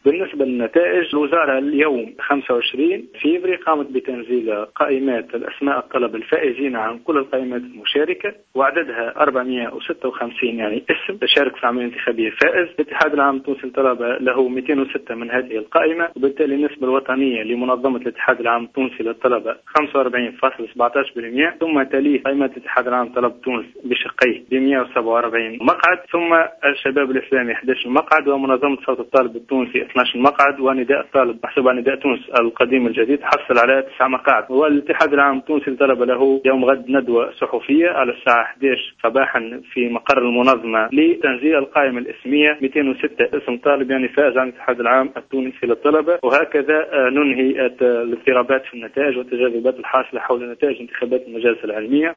بالنسبة للنتائج، الوزارة اليوم 25 فبراير قامت بتنزيل قائمات الأسماء الطلبة الفائزين عن كل القائمات المشاركة، وعددها 456 يعني اسم شارك في العملية الانتخابية فائز. الاتحاد العام التونسي للطلبة له 206 من هذه القائمة، وبالتالي النسبة الوطنية لمنظمة الاتحاد العام التونسي للطلبة 45.17%. ثم تليه قائمة الاتحاد العام لطلبة تونس بشقيه ب 147 مقعد، ثم الشباب الإسلامي 11 مقعد، ومنظمة صوت الطالب التونسي 12 مقعد، ونداء الطالب محسوب على نداء تونس القديم الجديد حصل على 9 مقاعد. والاتحاد العام التونسي للطلبة له يوم غد ندوة صحفية على الساعة 11 صباحا في مقر المنظمة لتنزيل القائمة الاسمية 206 اسم طالب يعني فائز عن الاتحاد العام التونسي للطلبة. وهكذا ننهي الاضطرابات في النتائج والتجاذبات الحاصلة حول نتائج انتخابات المجالس العلمية.